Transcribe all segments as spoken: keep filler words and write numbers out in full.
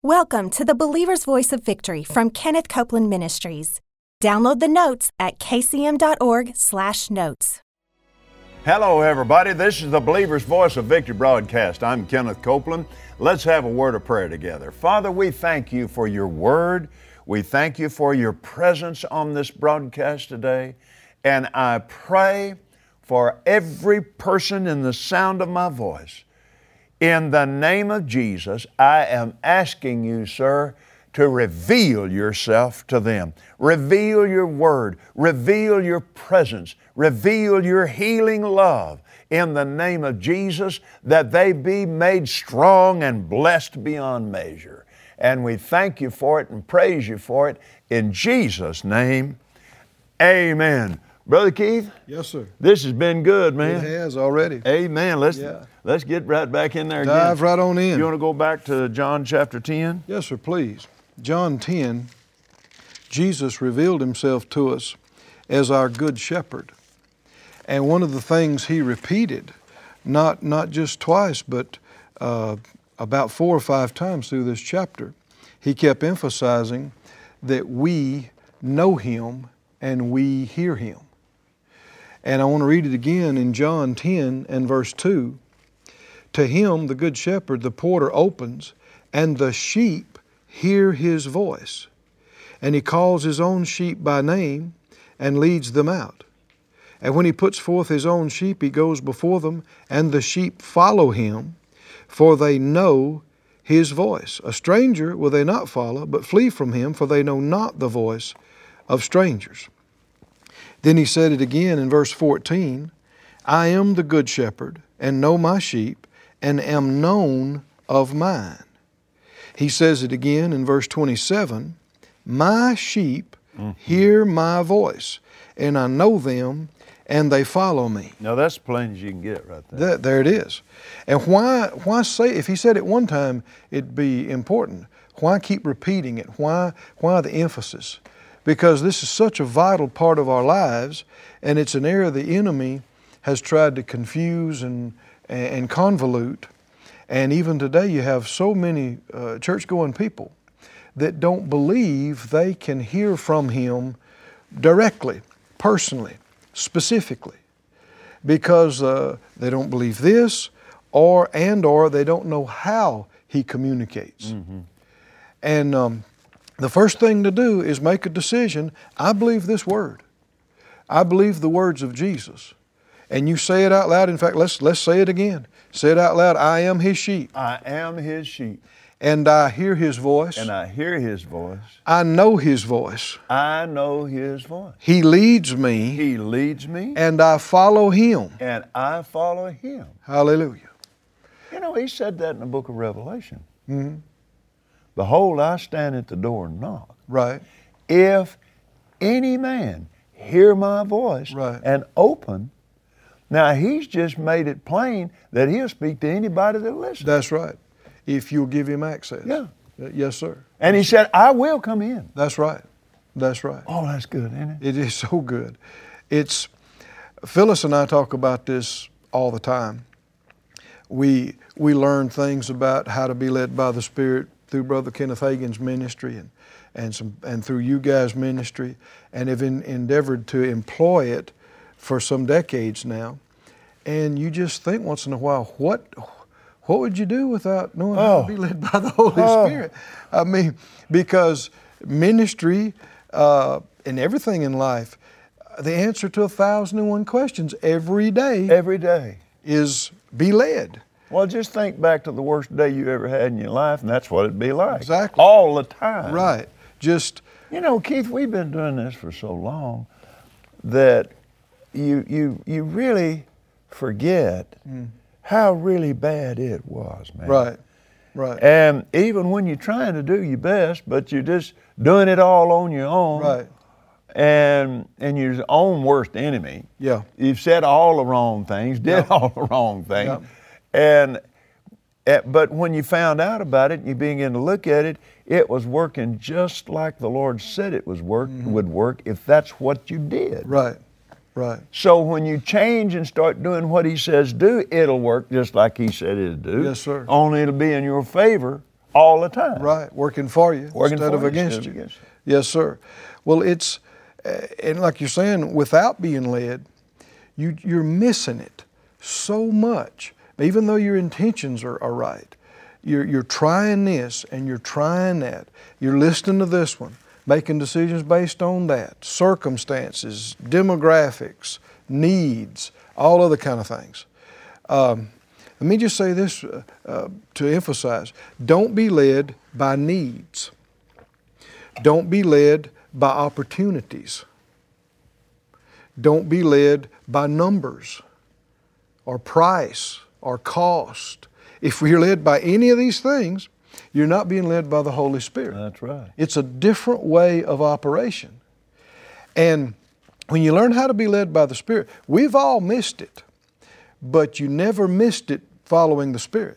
Welcome to the Believer's Voice of Victory from Kenneth Copeland Ministries. Download the notes at k c m dot org slash notes. Hello, everybody. This is the Believer's Voice of Victory broadcast. I'm Kenneth Copeland. Let's have a word of prayer together. Father, we thank you for your word. We thank you for your presence on this broadcast today. And I pray for every person in the sound of my voice. In the name of Jesus, I am asking you, sir, to reveal yourself to them. Reveal your word. Reveal your presence. Reveal your healing love in the name of Jesus, that they be made strong and blessed beyond measure. And we thank you for it and praise you for it in Jesus' name. Amen. Brother Keith? Yes, sir. This has been good, man. It has already. Amen. Let's Yeah. let's get right back in there again. Dive right on in. You want to go back to John chapter ten? Yes, sir, please. John ten, Jesus revealed himself to us as our good shepherd. And one of the things he repeated, not, not just twice, but uh, about four or five times through this chapter, he kept emphasizing that we know him and we hear him. And I want to read it again in John ten and verse two. To him, the good shepherd, the porter opens, and the sheep hear his voice. And he calls his own sheep by name and leads them out. And when he puts forth his own sheep, he goes before them, and the sheep follow him, for they know his voice. A stranger will they not follow, but flee from him, for they know not the voice of strangers. Then he said it again in verse fourteen, I am the good shepherd, and know my sheep, and am known of mine. He says it again in verse twenty-seven, my sheep mm-hmm. hear my voice, and I know them, and they follow me. Now that's as plain as you can get right there. That, there it is. And why, why say, if he said it one time, it'd be important. Why keep repeating it? Why, why the emphasis? Because this is such a vital part of our lives, and it's an area the enemy has tried to confuse and, and convolute. And even today you have so many uh, church-going people that don't believe they can hear from him directly, personally, specifically, because uh, they don't believe this, or and or they don't know how he communicates. Mm-hmm. And um, the first thing to do is make a decision. I believe this word. I believe the words of Jesus. And you say it out loud. In fact, let's let's say it again. Say it out loud. I am his sheep. I am his sheep. And I hear his voice. And I hear his voice. I know his voice. I know his voice. He leads me. He leads me. And I follow him. And I follow him. Hallelujah. You know, he said that in the book of Revelation. Mm-hmm. Behold, I stand at the door and knock. Right. If any man hear my voice right. and open, now he's just made it plain that he'll speak to anybody that listens. That's right. If you'll give him access. Yeah. Uh, yes, sir. And he said, I will come in. That's right. That's right. Oh, that's good, isn't it? It is so good. It's, Phyllis and I talk about this all the time. We, we learn things about how to be led by the Spirit through Brother Kenneth Hagin's ministry and, and, some, and through you guys' ministry, and have in, endeavored to employ it for some decades now. And you just think once in a while, what what would you do without knowing oh. how to be led by the Holy oh. Spirit? I mean, because ministry uh, and everything in life, the answer to a thousand and one questions every day, every day is be led. Well, just think back to the worst day you ever had in your life, and that's what it'd be like. Exactly. All the time. Right. Just, you know, Keith, we've been doing this for so long that you you you really forget mm. how really bad it was, man. Right. Right. And even when you're trying to do your best, but you're just doing it all on your own. Right. And and you're your own worst enemy. Yeah. You've said all the wrong things, did yeah. all the wrong things. Yeah. And, but when you found out about it and you began to look at it, it was working just like the Lord said it was work, mm-hmm. would work if that's what you did. Right, right. So when you change and start doing what He says do, it'll work just like He said it'll do. Yes, sir. Only it'll be in your favor all the time. Right, working for you Working instead for of you against instead you. of against you. Yes, sir. Well, it's, uh, and like you're saying, without being led, you, you're missing it so much. Even though your intentions are, are right, you're, you're trying this and you're trying that. You're listening to this one, making decisions based on that, circumstances, demographics, needs, all other kind of things. Um, let me just say this uh, uh, to emphasize. Don't be led by needs. Don't be led by opportunities. Don't be led by numbers or price or cost. If we're led by any of these things, you're not being led by the Holy Spirit. That's right. It's a different way of operation. And when you learn how to be led by the Spirit, we've all missed it, but you never missed it following the Spirit.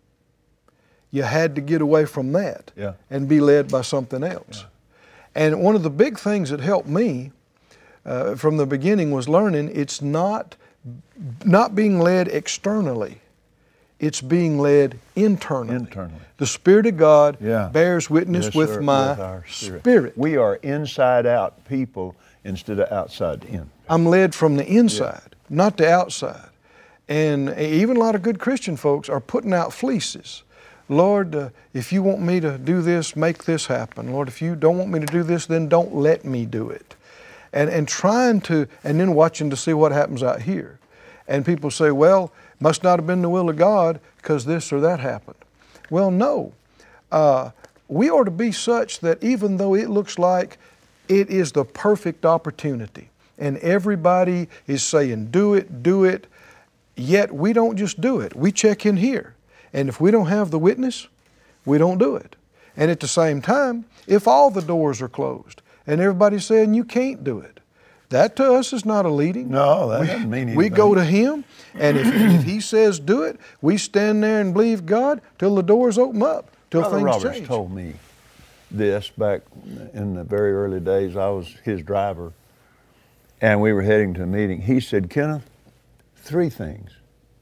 You had to get away from that Yeah. and be led by something else. Yeah. And one of the big things that helped me uh, from the beginning was learning it's not, not being led externally. It's being led internally. Internally. The Spirit of God Yeah. bears witness Yes, with sir, my with our spirit. spirit. We are inside out people instead of outside in. I'm led from the inside, not the outside. And even a lot of good Christian folks are putting out fleeces. Lord, uh, if you want me to do this, make this happen. Lord, if you don't want me to do this, then don't let me do it. And, and trying to, and then watching to see what happens out here. And people say, well, must not have been the will of God because this or that happened. Well, no. Uh, we ought to be such that even though it looks like it is the perfect opportunity and everybody is saying, do it, do it, yet we don't just do it. We check in here. And if we don't have the witness, we don't do it. And at the same time, if all the doors are closed and everybody's saying you can't do it, that to us is not a leading. No, that we, doesn't mean anything. We go to Him, and if, if He says do it, we stand there and believe God till the doors open up, till Brother things Roberts change. told me this back in the very early days. I was his driver, and we were heading to a meeting. He said, Kenneth, three things.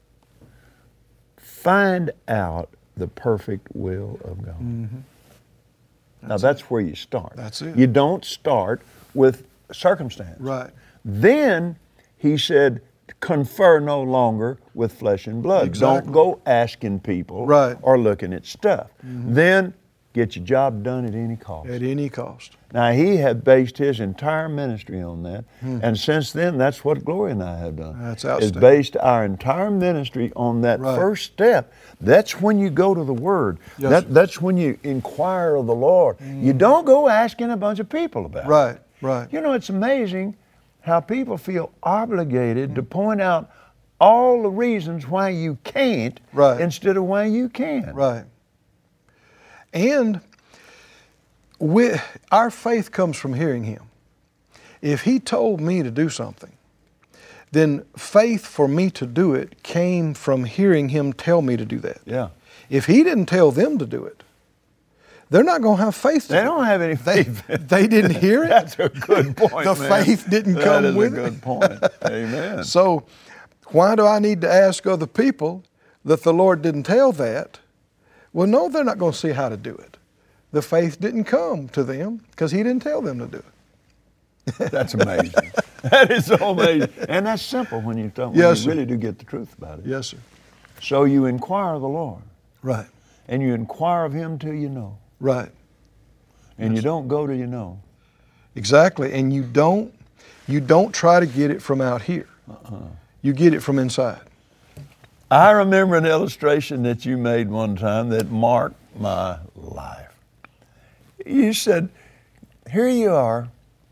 Find out the perfect will of God. Mm-hmm. Now that's where you start. That's it. You don't start with circumstance. Right. Then he said, confer no longer with flesh and blood. Exactly. Don't go asking people Right. or looking at stuff. Then get your job done at any cost. At any cost. Now he had based his entire ministry on that, and since then that's what Gloria and I have done. That's Is outstanding. based our entire ministry on that Right. first step. That's when you go to the Word. Yes, that, sir. that's when you inquire of the Lord. You don't go asking a bunch of people about it. Right, right. You know, it's amazing how people feel obligated to point out all the reasons why you can't Right. instead of why you can. Right. And we, our faith comes from hearing Him. If He told me to do something, then faith for me to do it came from hearing Him tell me to do that. Yeah. If He didn't tell them to do it, they're not going to have faith to They do don't have any They, faith. they didn't hear it. That's a good point, The man. faith didn't That come is with a it. good point. Amen. So why do I need to ask other people that the Lord didn't tell that? Well, no, they're not going to see how to do it. The faith didn't come to them because He didn't tell them to do it. That's amazing. That is so amazing. And that's simple when you, don't, when Yes, you sir. really do get the truth about it. Yes, sir. So you inquire of the Lord, Right, and you inquire of Him till you know. right. And you don't go till you know. Exactly. And you don't, you don't try to get it from out here. Uh-uh. You get it from inside. I remember an illustration that you made one time that marked my life. You said, here you are,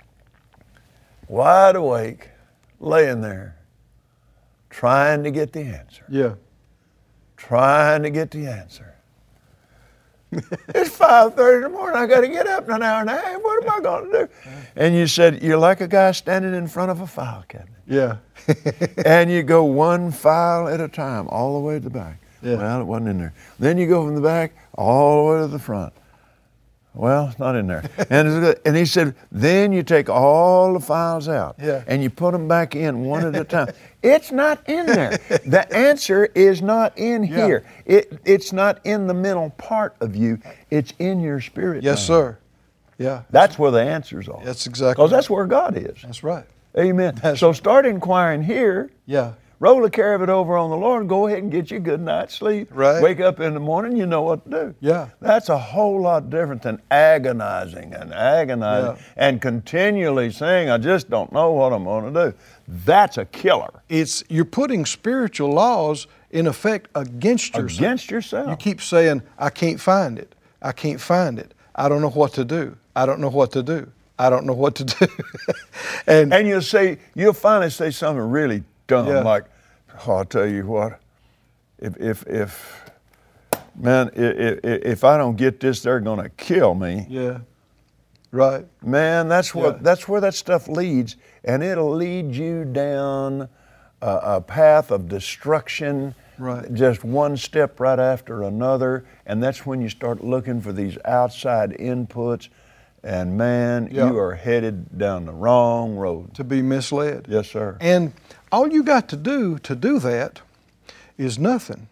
wide awake, laying there, trying to get the answer, Yeah. trying to get the answer. It's five thirty in the morning, I got to get up in an hour and a half, what am I going to do? And you said, you're like a guy standing in front of a file cabinet. Yeah. And you go one file at a time, all the way to the back. Yeah. Well, it wasn't in there. Then you go from the back all the way to the front. Well, it's not in there. And, and he said, then you take all the files out Yeah. and you put them back in one at a time. It's not in there. The answer is not in Yeah. here. It, it's not in the mental part of you. It's in your spirit. Yes, man. sir. Yeah. That's where the answers are. That's exactly Because right. that's where God is. That's right. Amen. That's so start inquiring here. Yeah. Roll the care of it over on the Lord and go ahead and get you a good night's sleep. Right. Wake up in the morning, you know what to do. Yeah. That's a whole lot different than agonizing and agonizing Yeah. and continually saying, I just don't know what I'm going to do. That's a killer. It's you're putting spiritual laws in effect against yourself. Against yourself. You keep saying, I can't find it. I can't find it. I don't know what to do. I don't know what to do. I don't know what to do. and And you'll say, you'll finally say something really dumb, Yeah. like, oh, I'll tell you what, if, if, if man, if, if I don't get this, they're going to kill me. yeah. Right. Man, that's what Yeah. that's where that stuff leads, and it'll lead you down a, a path of destruction. Right. Just one step right after another, and that's when you start looking for these outside inputs, and man, Yeah. you are headed down the wrong road. To be misled. Yes, sir. And all you got to do to do that is nothing.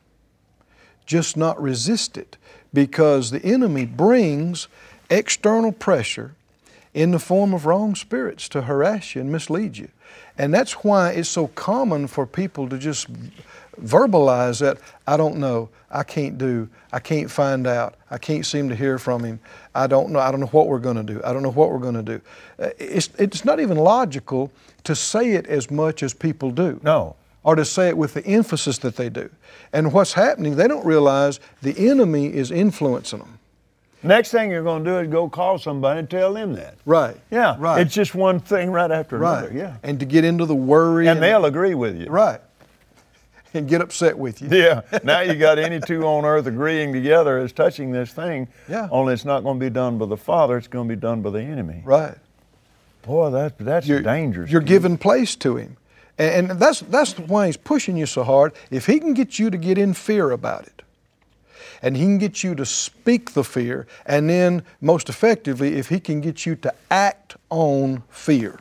Just not resist it, because the enemy brings external pressure in the form of wrong spirits to harass you and mislead you. And that's why it's so common for people to just verbalize that, I don't know, I can't do, I can't find out, I can't seem to hear from him, I don't know, I don't know what we're going to do, I don't know what we're going to do. Uh, It's, it's not even logical to say it as much as people do. No. Or to say it with the emphasis that they do. And what's happening, they don't realize the enemy is influencing them. Next thing you're going to do is go call somebody and tell them that. Right. Yeah. Right. It's just one thing right after right. another. Yeah. And to get into the worry. And they'll agree with you. Right. And get upset with you. Yeah. Now you got any two on earth agreeing together as touching this thing. Yeah. Only it's not going to be done by the Father. It's going to be done by the enemy. Right. Boy, that, that's You're, dangerous. You're giving place to him. And, and that's, that's why he's pushing you so hard. If he can get you to get in fear about it, and he can get you to speak the fear, and then most effectively, if he can get you to act on fear,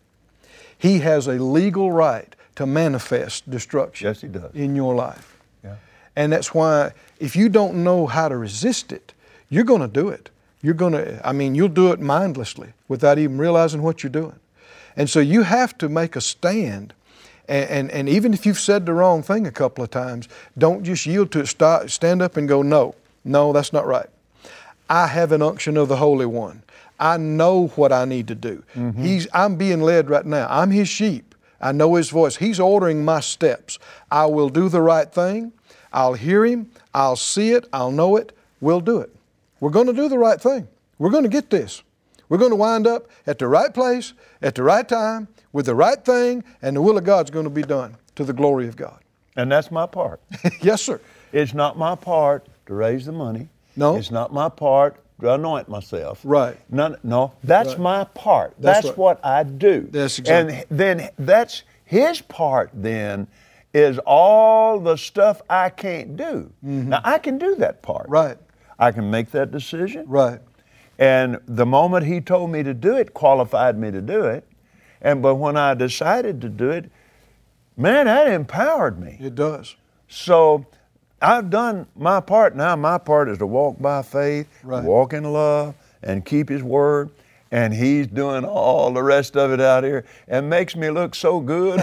he has a legal right to manifest destruction. Yes, he does. In your life. Yeah. And that's why if you don't know how to resist it, you're going to do it. You're going to, I mean, you'll do it mindlessly without even realizing what you're doing. And so you have to make a stand. And, and, and even if you've said the wrong thing a couple of times, don't just yield to it. Start, stand up and go, no, no, that's not right. I have an unction of the Holy One. I know what I need to do. Mm-hmm. He's, I'm being led right now. I'm His sheep. I know His voice. He's ordering my steps. I will do the right thing. I'll hear Him. I'll see it. I'll know it. We'll do it. We're going to do the right thing. We're going to get this. We're going to wind up at the right place, at the right time, with the right thing, and the will of God's going to be done to the glory of God. And that's my part. Yes, sir. It's not my part to raise the money. No. It's not my part to anoint myself. Right. None, no, that's Right. my part. That's That's, right. what I do. That's exactly. And then that's His part then is all the stuff I can't do. Mm-hmm. Now, I can do that part. Right. I can make that decision. Right. And the moment He told me to do it, qualified me to do it. And but when I decided to do it, man, that empowered me. It does. So I've done my part. Now my part is to walk by faith, Right. walk in love, and keep His word. And He's doing all the rest of it out here, and makes me look so good.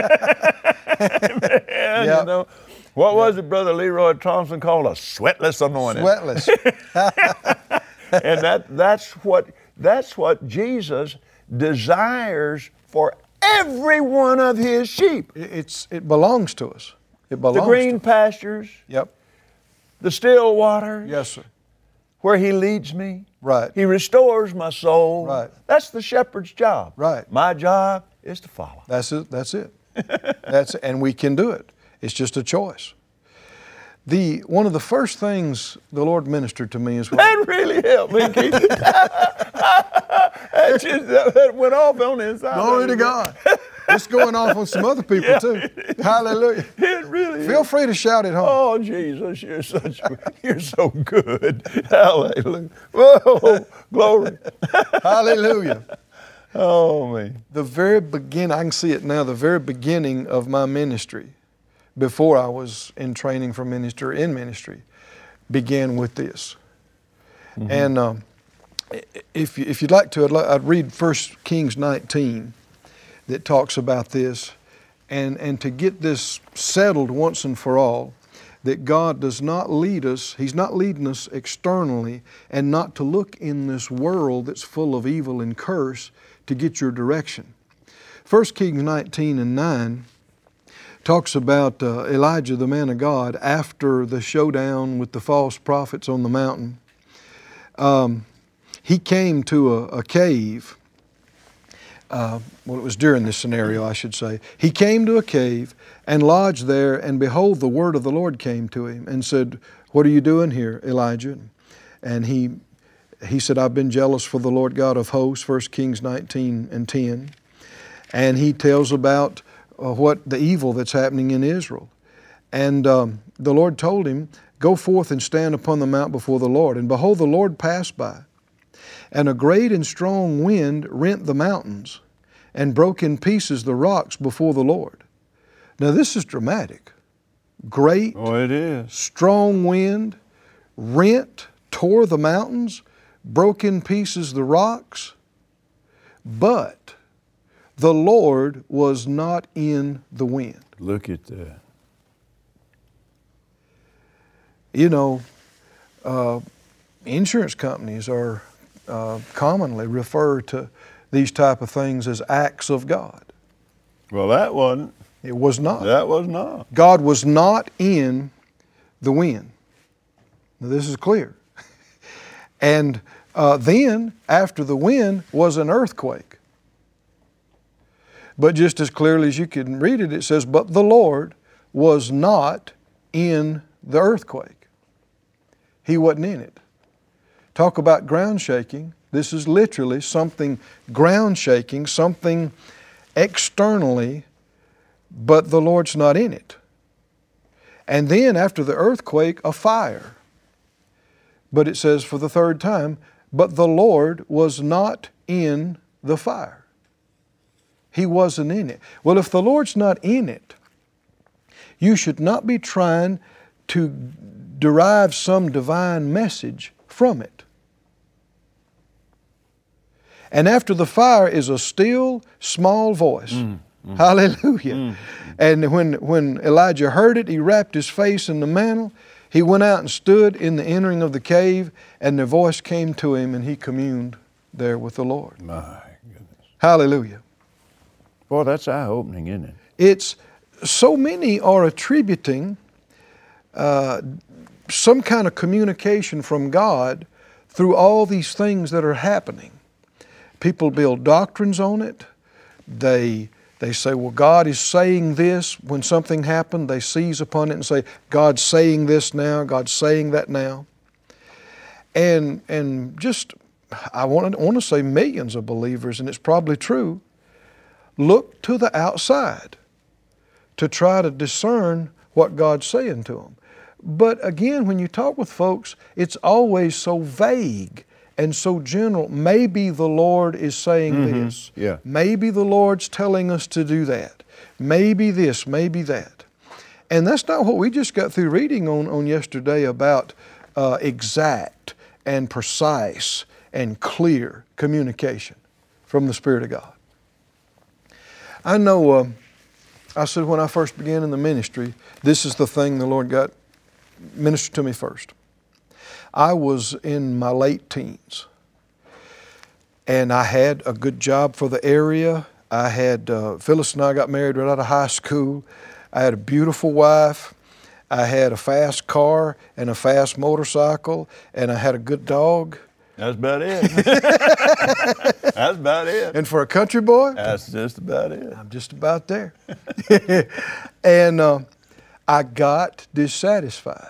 Man, Yep. you know, what was it, Brother Leroy Thompson called a sweatless anointing? Sweatless. And that that's what that's what Jesus desires for every one of His sheep. It- It's, it belongs to us. It belongs The green to us. pastures, Yep. the still waters, Yes, sir. where He leads me. Right. He restores my soul. Right. That's the shepherd's job. Right. My job is to follow. That's it. That's it. That's and we can do it. It's just a choice. The one of the first things the Lord ministered to me is when That really helped me, Keith. that, just, that went off on the inside. glory to God. It's going off on some other people Yeah, too. Hallelujah. It really Feel is. free to shout at home. Oh, Jesus, you're such, you're so good. Hallelujah. Whoa, glory. Hallelujah. Oh, man. The very beginning, I can see it now, the very beginning of my ministry, before I was in training for ministry, in ministry, began with this. Mm-hmm. And um, if, you, if you'd like to, I'd, like, I'd read First Kings nineteen that talks about this. And, and to get this settled once and for all, that God does not lead us, He's not leading us externally, and not to look in this world that's full of evil and curse to get your direction. First Kings nineteen and nine talks about uh, Elijah, the man of God, after the showdown with the false prophets on the mountain. Um, he came to a, a cave. Uh, well, it was during this scenario, I should say. He came to a cave and lodged there, and behold, the word of the Lord came to him and said, "What are you doing here, Elijah?" And he he said, "I've been jealous for the Lord God of hosts," First Kings nineteen and ten. And he tells about uh, what the evil that's happening in Israel. And um, the Lord told him, "Go forth and stand upon the mount before the Lord." And behold, the Lord passed by. And a great and strong wind rent the mountains and broke in pieces the rocks before the Lord. Now this is dramatic. Great, Oh, it is. strong wind, rent, tore the mountains, broke in pieces the rocks. But the Lord was not in the wind. Look at that. You know, uh, insurance companies are Uh, commonly refer to these type of things as acts of God. Well, that wasn't. It was not. That was not. God was not in the wind. Now this is clear. And uh, then after the wind was an earthquake. But just as clearly as you can read it, it says, "But the Lord was not in the earthquake." He wasn't in it. Talk about ground shaking. This is literally something ground shaking, something externally, but the Lord's not in it. And then after the earthquake, a fire. But it says for the third time, "But the Lord was not in the fire." He wasn't in it. Well, if the Lord's not in it, you should not be trying to derive some divine message from it. And after the fire is a still, small voice. Mm, mm, Hallelujah. Mm, and when, when Elijah heard it, he wrapped his face in the mantle. He went out and stood in the entering of the cave, and the voice came to him, and he communed there with the Lord. My goodness. Hallelujah. Boy, that's eye-opening, isn't it? It's, so many are attributing uh, some kind of communication from God through all these things that are happening. People build doctrines on it. They, they say, well, God is saying this. When something happened, they seize upon it and say, God's saying this now, God's saying that now. And, and just, I want to, I want to say millions of believers, and it's probably true, look to the outside to try to discern what God's saying to them. But again, when you talk with folks, it's always so vague and so general. Maybe the Lord is saying mm-hmm. this. Yeah. Maybe the Lord's telling us to do that. Maybe this, maybe that. And that's not what we just got through reading on, on yesterday about uh, exact and precise and clear communication from the Spirit of God. I know, uh, I said when I first began in the ministry, this is the thing the Lord got ministered to me first. I was in my late teens, and I had a good job for the area. I had, uh, Phyllis and I got married right out of high school. I had a beautiful wife. I had a fast car and a fast motorcycle, and I had a good dog. That's about it. That's about it. And for a country boy, that's just about it. I'm just about there. And uh, I got dissatisfied.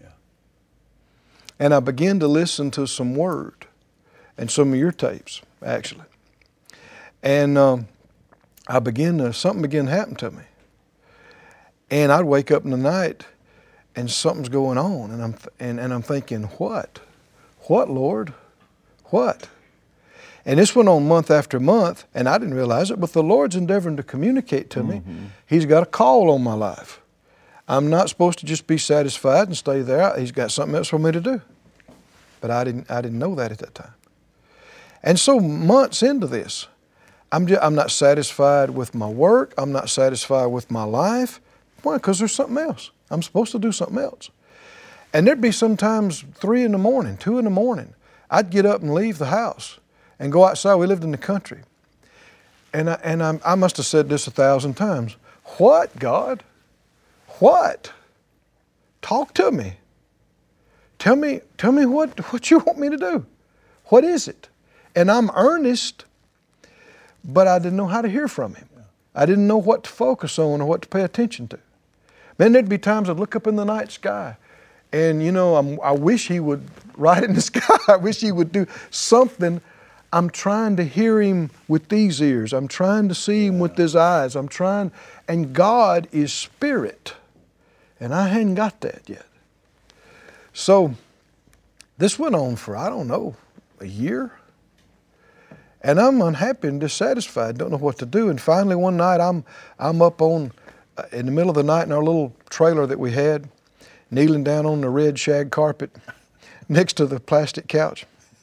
And I began to listen to some Word and some of your tapes, actually. And um, I began to, something began to happen to me. And I'd wake up in the night and something's going on, and I'm, and, and I'm thinking, what? What, Lord? What? And this went on month after month, and I didn't realize it, but the Lord's endeavoring to communicate to me. Mm-hmm. He's got a call on my life. I'm not supposed to just be satisfied and stay there. He's got something else for me to do. But I didn't, I didn't know that at that time. And so months into this, I'm, just, I'm not satisfied with my work. I'm not satisfied with my life. Why? Because there's something else. I'm supposed to do something else. And there'd be sometimes three in the morning, two in the morning. I'd get up and leave the house and go outside. We lived in the country. And I, and I, I must have said this a thousand times. What, God? What? Talk to me. Tell me, tell me what, what you want me to do. What is it? And I'm earnest, but I didn't know how to hear from Him. I didn't know what to focus on or what to pay attention to. Then there'd be times I'd look up in the night sky, and you know, I'm, I wish He would write in the sky. I wish He would do something. I'm trying to hear Him with these ears. I'm trying to see Him with these eyes. I'm trying, and God is spirit, and I hadn't got that yet. So this went on for, I don't know, a year. And I'm unhappy and dissatisfied, don't know what to do. And finally one night I'm I'm up on, uh, in the middle of the night in our little trailer that we had, kneeling down on the red shag carpet next to the plastic couch.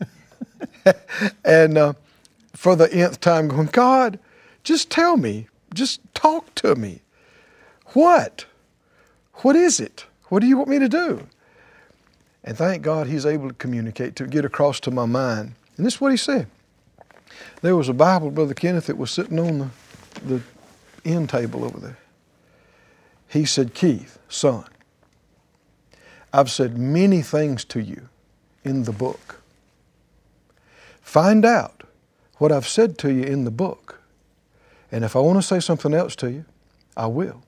and uh, for the nth time going, God, just tell me, just talk to me. What? What is it? What do you want me to do? And thank God He's able to communicate, to get across to my mind. And this is what He said. There was a Bible, Brother Kenneth, that was sitting on the, the end table over there. He said, Keith, son, I've said many things to you in the book. Find out what I've said to you in the book. And if I want to say something else to you, I will.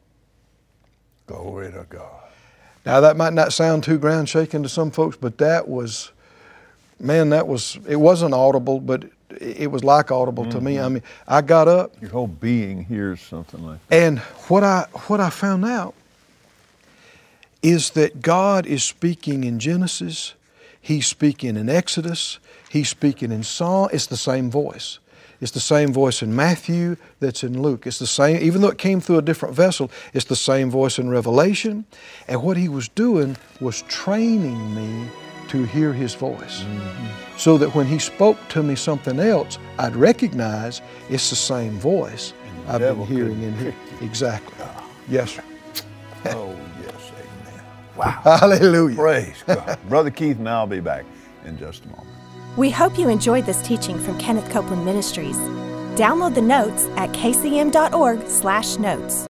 Glory to God. Now that might not sound too ground shaking to some folks, but that was, man, that was, it wasn't audible, but it was like audible mm-hmm. to me. I mean, I got up. Your whole being hears something like that. And what I, what I found out is that God is speaking in Genesis. He's speaking in Exodus. He's speaking in Psalm. It's the same voice. It's the same voice in Matthew that's in Luke. It's the same, even though it came through a different vessel, it's the same voice in Revelation. And what He was doing was training me to hear His voice. Mm-hmm. So that when He spoke to me something else, I'd recognize it's the same voice I've been hearing in here. Exactly. Oh. Yes, sir. Oh, yes, amen. Wow. Hallelujah. Praise God. Brother Keith and I'll be back in just a moment. We hope you enjoyed this teaching from Kenneth Copeland Ministries. Download the notes at k c m dot org slash notes.